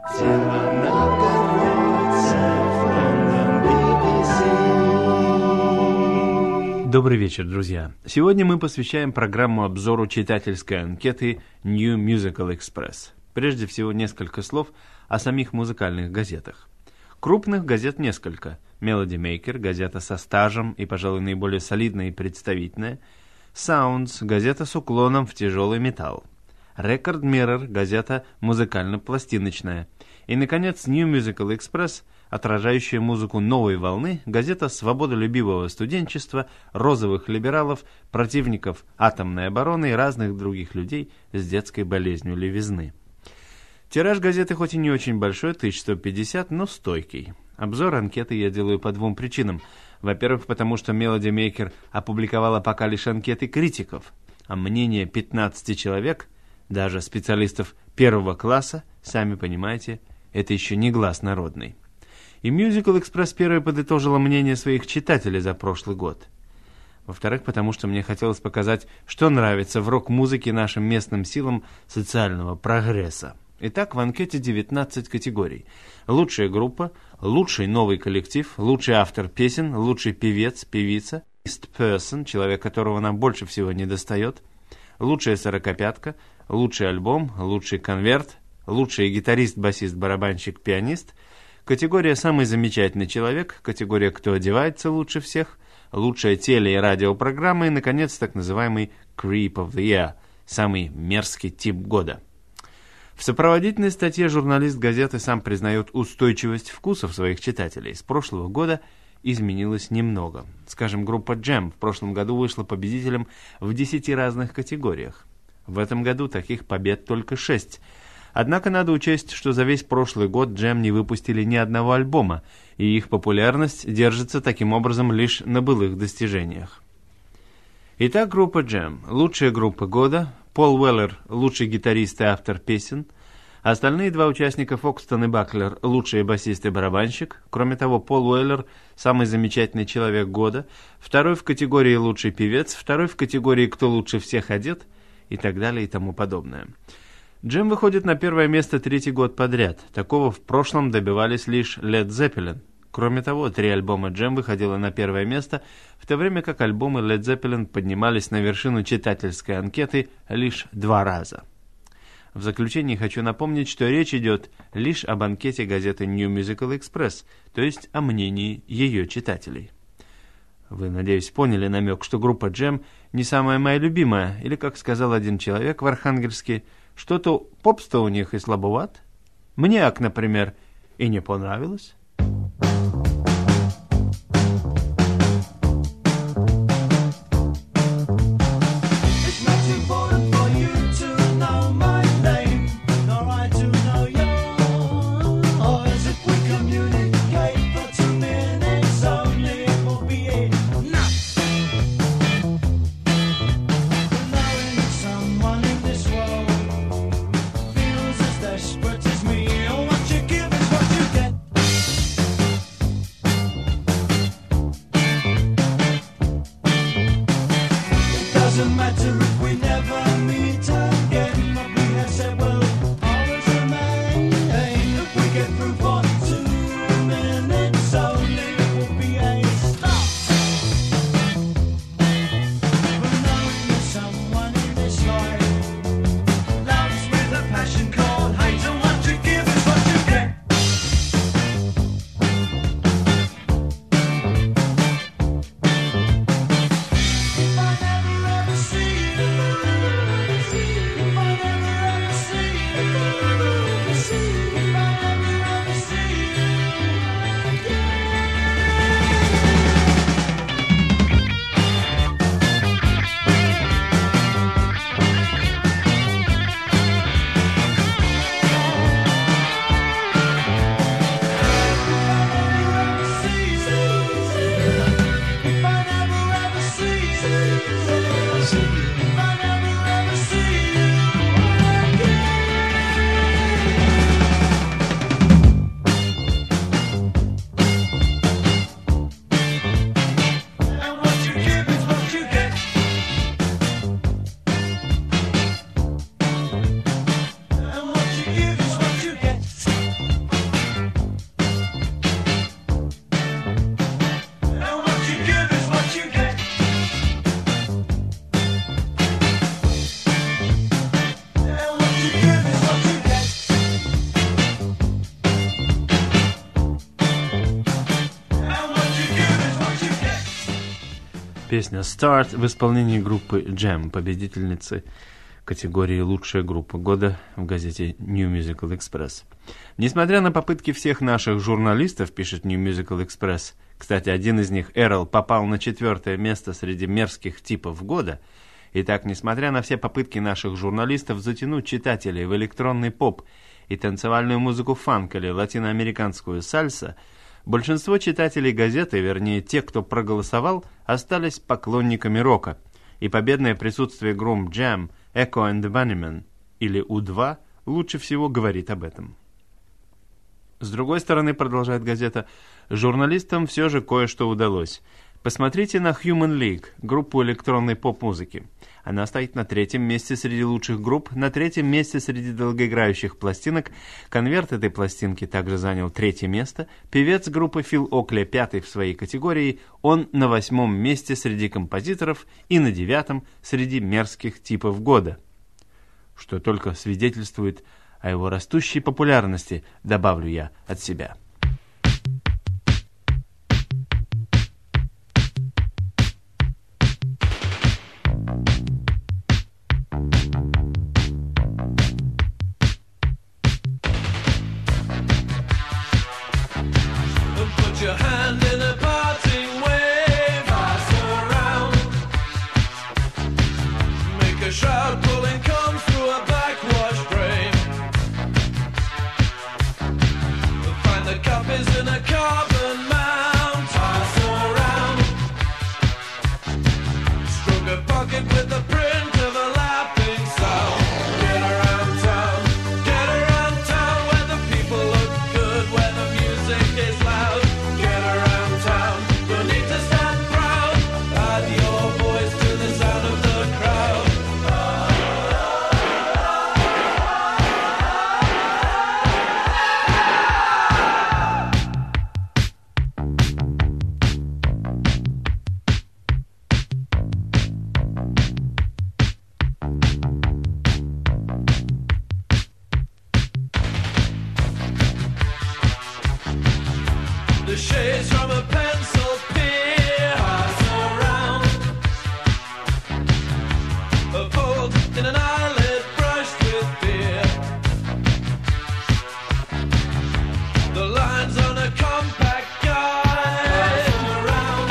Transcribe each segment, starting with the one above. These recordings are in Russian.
Добрый вечер, друзья. Сегодня мы посвящаем программу обзору читательской анкеты New Musical Express. Прежде всего, несколько слов о самих музыкальных газетах. Крупных газет несколько. Melody Maker, газета со стажем и, пожалуй, наиболее солидная и представительная. Sounds, газета с уклоном в тяжелый металл. Record Mirror, газета музыкально-пластиночная. И, наконец, New Musical Express, отражающая музыку новой волны, газета свободолюбивого студенчества, розовых либералов, противников атомной обороны и разных других людей с детской болезнью левизны. Тираж газеты хоть и не очень большой, 1150, но стойкий. Обзор анкеты я делаю по двум причинам. Во-первых, потому что Melody Maker опубликовала пока лишь анкеты критиков, а мнение 15 человек, даже специалистов первого класса, сами понимаете, это еще не глас народный. И Musical Express первой подытожила мнение своих читателей за прошлый год. Во-вторых, потому что мне хотелось показать, что нравится в рок-музыке нашим местным силам социального прогресса. Итак, в анкете 19 категорий. Лучшая группа, лучший новый коллектив, лучший автор песен, лучший певец, певица, best person, человек, которого нам больше всего недостает, лучшая сорокопятка, лучший альбом, лучший конверт, лучший гитарист, басист, барабанщик, пианист, категория «Самый замечательный человек», категория «Кто одевается лучше всех», лучшая теле- и радиопрограмма и, наконец, так называемый «Creep of the Year», самый мерзкий тип года. В сопроводительной статье журналист газеты сам признает устойчивость вкусов своих читателей. С прошлого года изменилось немного. Скажем, группа Jam в прошлом году вышла победителем в 10 разных категориях. В этом году таких побед только 6. Однако надо учесть, что за весь прошлый год Jam не выпустили ни одного альбома, и их популярность держится таким образом лишь на былых достижениях. Итак, группа Jam. Лучшая группа года. Пол Уэллер – лучший гитарист и автор песен. Остальные два участника, Фокстон и Баклер – лучший басист и барабанщик. Кроме того, Пол Уэллер – самый замечательный человек года. Второй в категории «Лучший певец», второй в категории «Кто лучше всех одет» и так далее и тому подобное. Jam выходит на первое место 3-й год подряд. Такого в прошлом добивались лишь Led Zeppelin. Кроме того, 3 альбома Jam выходило на первое место, в то время как альбомы Led Zeppelin поднимались на вершину читательской анкеты лишь 2 раза. В заключение хочу напомнить, что речь идет лишь об анкете газеты New Musical Express, то есть о мнении ее читателей. Вы, надеюсь, поняли намек, что группа Jam не самая моя любимая, или, как сказал один человек в Архангельске, что-то попс-то у них и слабоват. Мне, например, и не понравилось. Песня «Start» в исполнении группы Jam, победительницы категории «Лучшая группа года» в газете New Musical Express. Несмотря на попытки всех наших журналистов, пишет New Musical Express, кстати, один из них, Эрл, попал на 4-е место среди мерзких типов года. Итак, несмотря на все попытки наших журналистов затянуть читателей в электронный поп и танцевальную музыку фанк или латиноамериканскую сальса, большинство читателей газеты, вернее те, кто проголосовал, остались поклонниками рока, и победное присутствие групп Jam, Echo and the Bunnymen или U2 лучше всего говорит об этом. С другой стороны, продолжает газета, журналистам все же кое-что удалось. Посмотрите на Human League, группу электронной поп-музыки. Она стоит на 3-м месте среди лучших групп, на 3-м месте среди долгоиграющих пластинок. Конверт этой пластинки также занял 3-е место. Певец группы Фил Окли 5-й в своей категории. Он на 8-м месте среди композиторов и на 9-м среди мерзких типов года. Что только свидетельствует о его растущей популярности, добавлю я от себя. Your hand in a parting wave, pass around. Make a shroud pulling come through a backwash frame. Find the copies in a carbon mount, pass around. Stroke a pocket with the print of a laughing sound. Get around town where the people look good, where the music is loud. The shades from a pencil pier pass around. A fold in an eyelid brushed with beer. The lines on a compact guide pass around.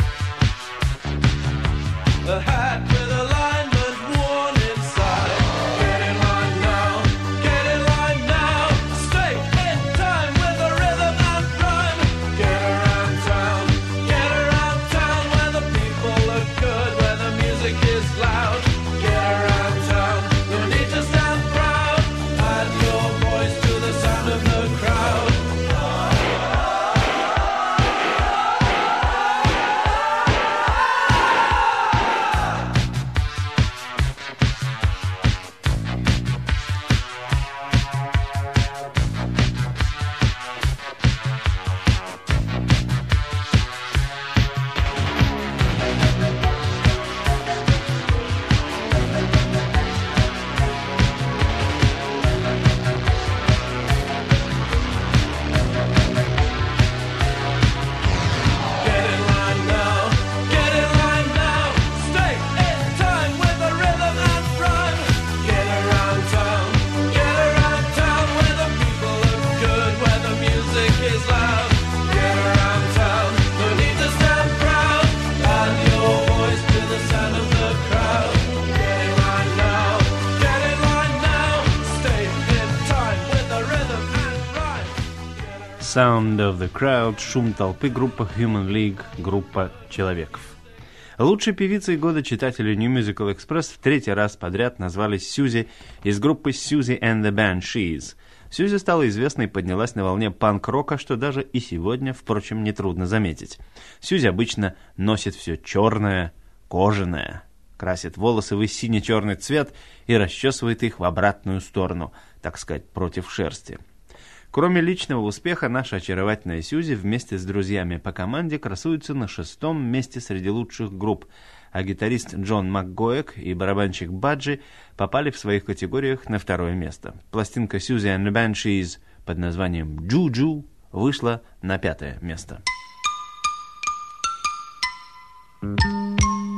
A hat with alignment worn inside. Get in line now, get in line now. Stay in time with the rhythm and rhyme. Get around town where the people look good, where the music is loud. Get around town, no need to stand proud. Add your voice to the sound of the crowd. Get in line now, stay in time with the rhythm and rhyme. Get around town where the people look good, where the music is loud. Get around town, no need to stand proud. Add your voice to the sound of the crowd. Get in line now, stay in time with the rhythm and rhyme. Sound of the Crowd, шум толпы, группа Human League, группа человеков. Лучшей певицей года читатели New Musical Express в 3-й раз подряд назвались Сьюзи из группы Susie and the Banshees. Сьюзи стала известной и поднялась на волне панк-рока, что даже и сегодня, впрочем, нетрудно заметить. Сьюзи обычно носит все черное, кожаное, красит волосы в сине-черный цвет и расчесывает их в обратную сторону, так сказать, против шерсти. Кроме личного успеха, наша очаровательная Сьюзи вместе с друзьями по команде красуется на 6-м месте среди лучших групп, а гитарист Джон МакГоек и барабанщик Баджи попали в своих категориях на 2-е место. Пластинка Susie and the Banshees под названием «Juju» вышла на 5-е место.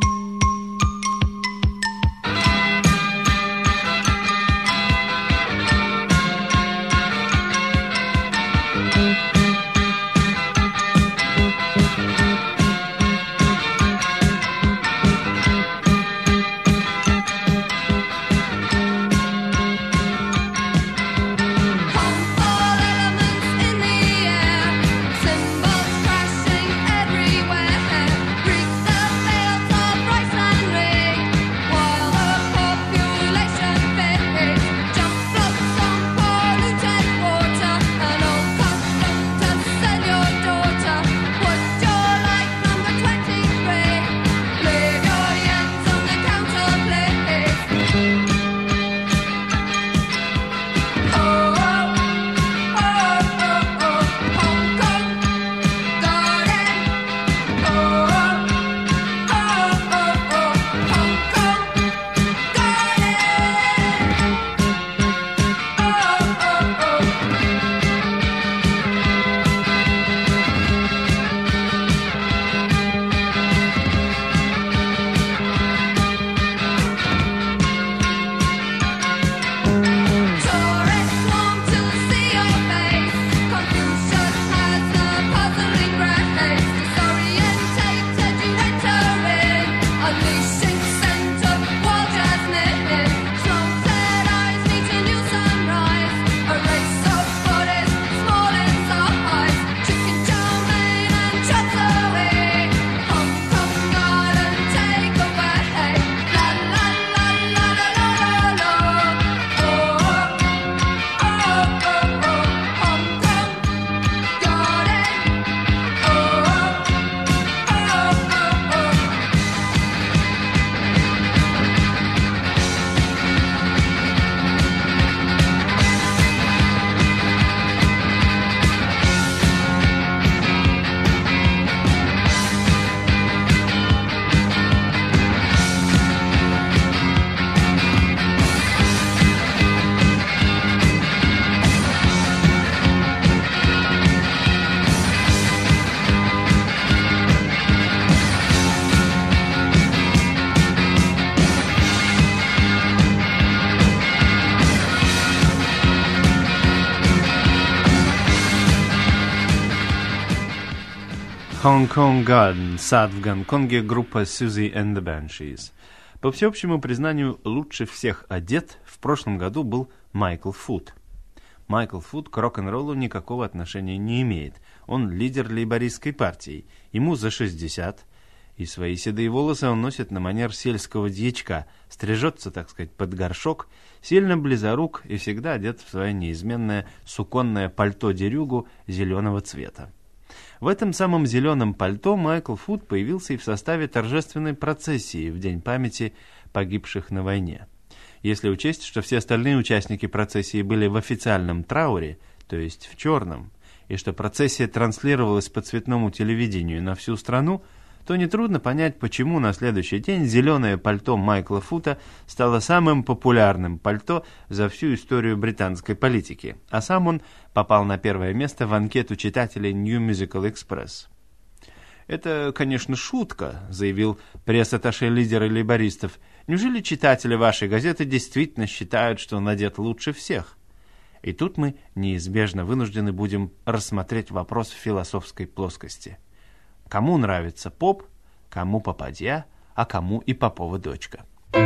Hong Kong Garden, сад в Гонконге, группа Susie and the Banshees. По всеобщему признанию, лучше всех одет в прошлом году был Майкл Фут. Майкл Фут к рок-н-роллу никакого отношения не имеет. Он лидер лейбористской партии. Ему за 60, и свои седые волосы он носит на манер сельского дьячка, стрижется, так сказать, под горшок, сильно близорук и всегда одет в свое неизменное суконное пальто-дерюгу зеленого цвета. В этом самом зеленом пальто Майкл Фут появился и в составе торжественной процессии в День памяти погибших на войне. Если учесть, что все остальные участники процессии были в официальном трауре, то есть в черном, и что процессия транслировалась по цветному телевидению на всю страну, то нетрудно понять, почему на следующий день зеленое пальто Майкла Фута стало самым популярным пальто за всю историю британской политики, а сам он попал на первое место в анкету читателей New Musical Express. «Это, конечно, шутка», — заявил пресс-атташе лидера лейбористов. «Неужели читатели вашей газеты действительно считают, что он одет лучше всех?» И тут мы неизбежно вынуждены будем рассмотреть вопрос в философской плоскости. Кому нравится поп, кому попадья, а кому и попова дочка.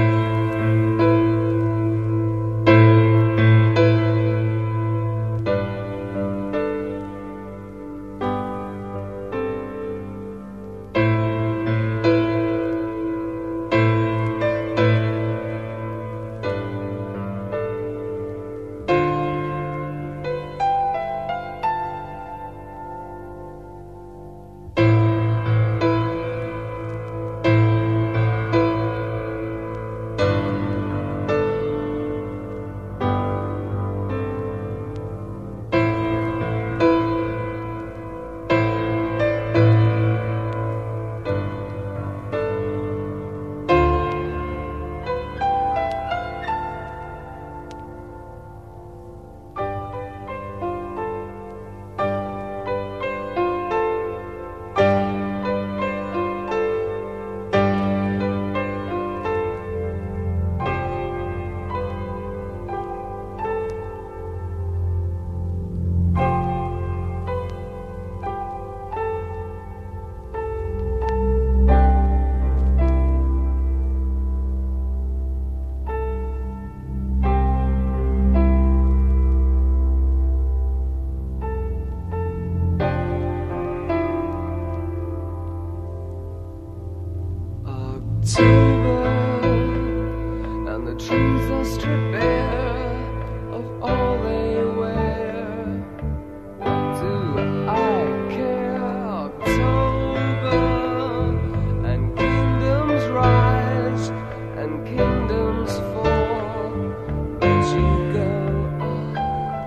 And the trees are stripped bare of all they wear. What do I care? October, and kingdoms rise and kingdoms fall, but you go on.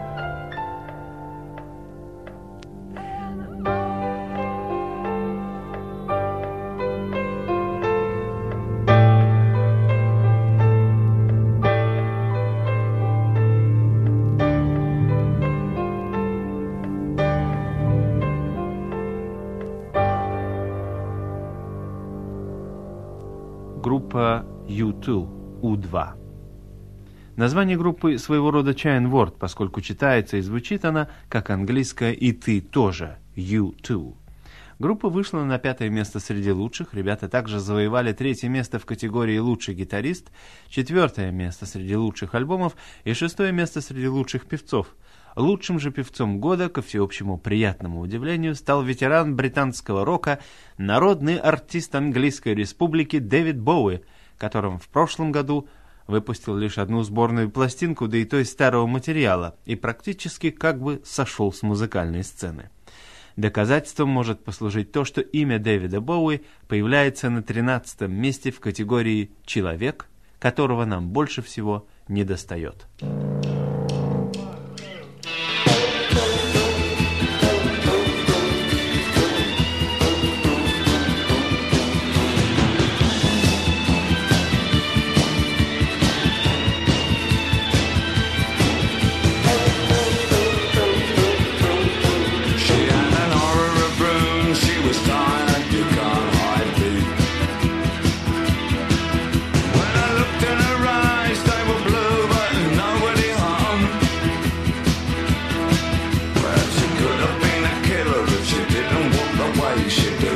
Группа U2, U2. Название группы своего рода Chine Word, поскольку читается и звучит она как английское «и ты тоже» U2. Группа вышла на 5-е место среди лучших, ребята также завоевали 3-е место в категории «Лучший гитарист», 4-е место среди лучших альбомов и 6-е место среди лучших певцов. Лучшим же певцом года, ко всеобщему приятному удивлению, стал ветеран британского рока, народный артист Английской Республики Дэвид Боуи, которым в прошлом году выпустил лишь одну сборную пластинку, да и то из старого материала, и практически как бы сошел с музыкальной сцены. Доказательством может послужить то, что имя Дэвида Боуи появляется на 13-м месте в категории «Человек», которого нам больше всего недостает. She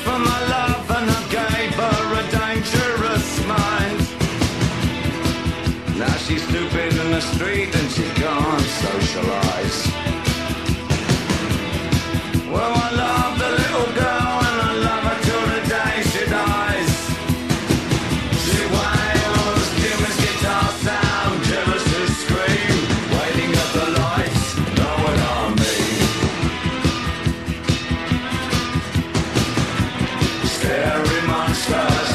for my love and I gave her a dangerous mind. Now she's stupid in the street and she can't socialise. Well, I love the little girl and I love her till the day she dies. She wails, Jimmy's guitar sound, Jealous's scream, waiting at the lights, know what I mean. Scary monsters,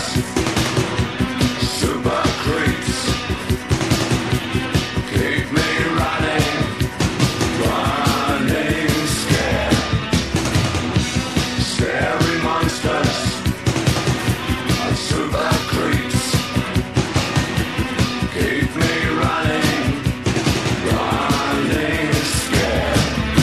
super creeps, keep me running, running scared. Scary monsters, super creeps, keep me running, running scared.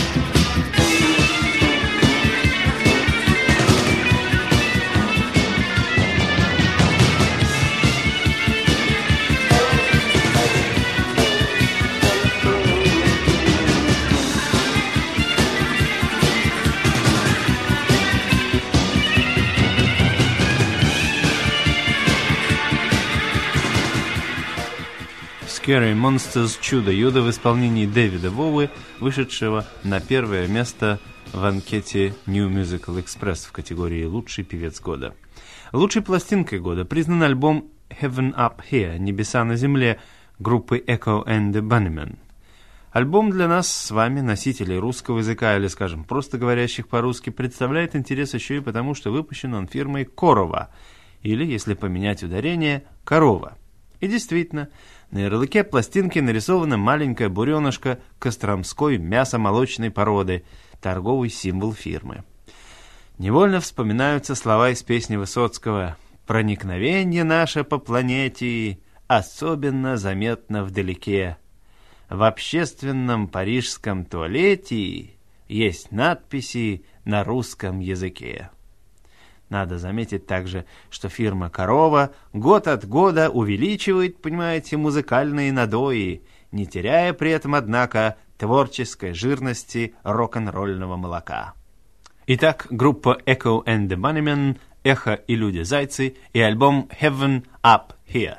Scary Monsters «Чудо-юдо» в исполнении Дэвида Боуи, вышедшего на первое место в анкете New Musical Express в категории «Лучший певец года». Лучшей пластинкой года признан альбом Heaven Up Here «Небеса на земле» группы Echo and the Bunnymen. Альбом для нас с вами, носителей русского языка или, скажем, просто говорящих по-русски, представляет интерес еще и потому, что выпущен он фирмой Корова, или, если поменять ударение, Корова. И действительно, на ярлыке пластинки нарисована маленькая буренышка костромской мясомолочной породы, торговый символ фирмы. Невольно вспоминаются слова из песни Высоцкого «Проникновение наше по планете особенно заметно вдалеке. В общественном парижском туалете есть надписи на русском языке». Надо заметить также, что фирма «Корова» год от года увеличивает, понимаете, музыкальные надои, не теряя при этом, однако, творческой жирности рок-н-ролльного молока. Итак, группа Echo and the Bunnymen, «Эхо и люди-зайцы» и альбом «Heaven Up Here».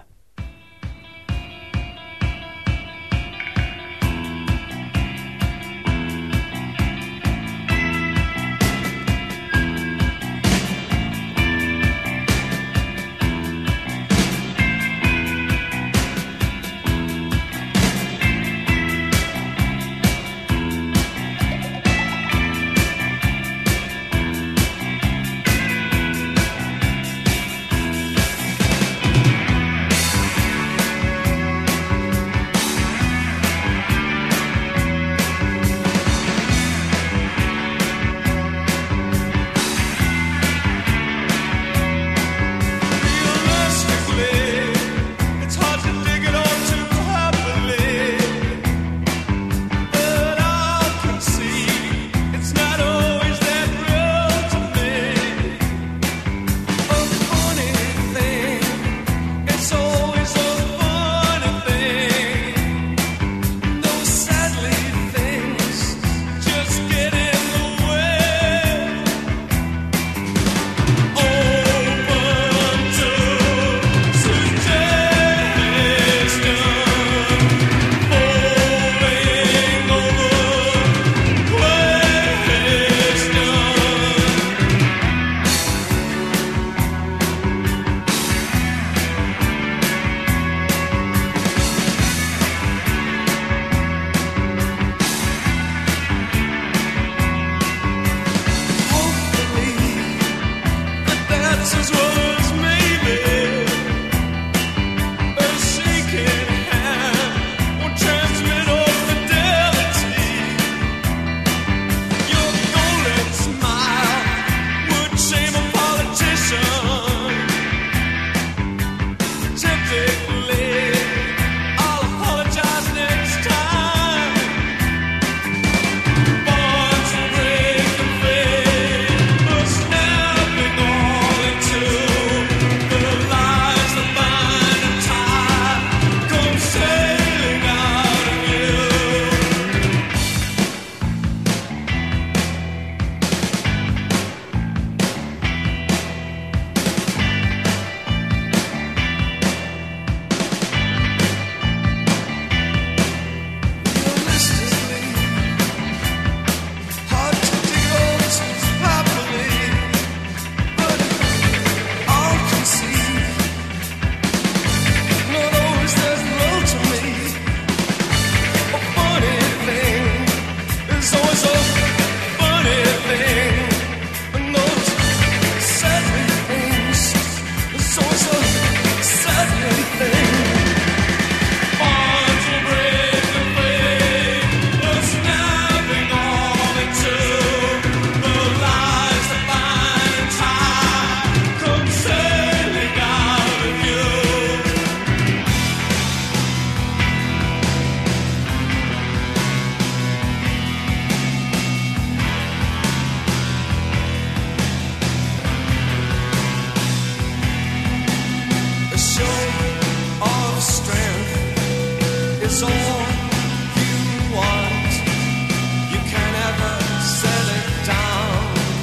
So you want, you can never set it down.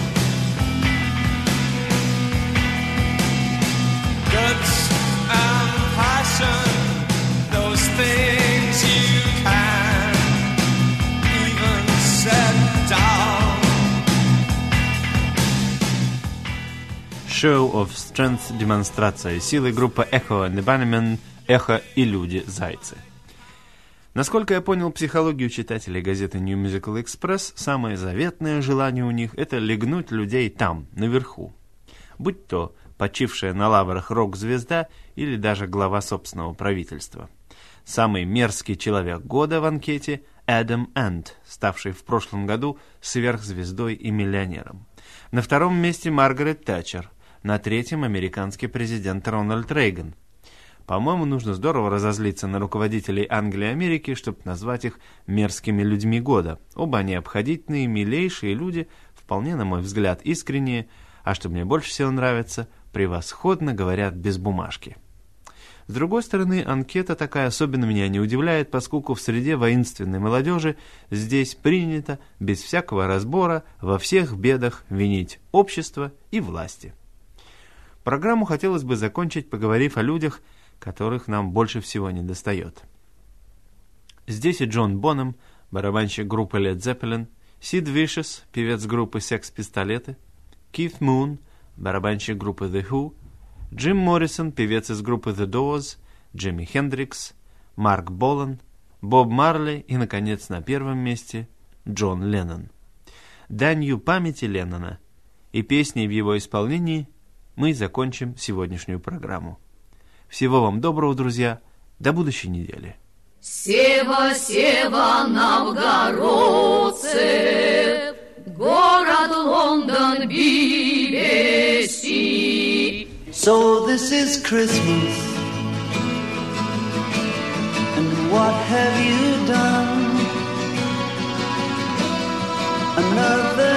Guts and passion, those things you can even set down. Show of Strength, демонстрация силы, группа Echo and the Bunnymen, Эхо и люди, зайцы. Насколько я понял психологию читателей газеты New Musical Express, самое заветное желание у них – это легнуть людей там, наверху. Будь то почившая на лаврах рок-звезда или даже глава собственного правительства. Самый мерзкий человек года в анкете – Адам Энт, ставший в прошлом году сверхзвездой и миллионером. На втором месте Маргарет Тэтчер, на третьем – американский президент Рональд Рейган. По-моему, нужно здорово разозлиться на руководителей Англии и Америки, чтобы назвать их мерзкими людьми года. Оба они обходительные, милейшие люди, вполне, на мой взгляд, искренние, а что мне больше всего нравится, превосходно говорят без бумажки. С другой стороны, анкета такая особенно меня не удивляет, поскольку в среде воинственной молодежи здесь принято без всякого разбора во всех бедах винить общество и власти. Программу хотелось бы закончить, поговорив о людях, которых нам больше всего недостает. Здесь и Джон Бонем, барабанщик группы Led Zeppelin, Сид Вишес, певец группы Sex Pistols, Кит Мун, барабанщик группы The Who, Джим Моррисон, певец из группы The Doors, Джимми Хендрикс, Марк Болан, Боб Марли и, наконец, на первом месте Джон Леннон. Данью памяти Леннона и песней в его исполнении мы закончим сегодняшнюю программу. Всего вам доброго, друзья, до будущей недели. Сева, Сева, новгородцы, город Лондон, BBC. So this is Christmas, and what have you done? Another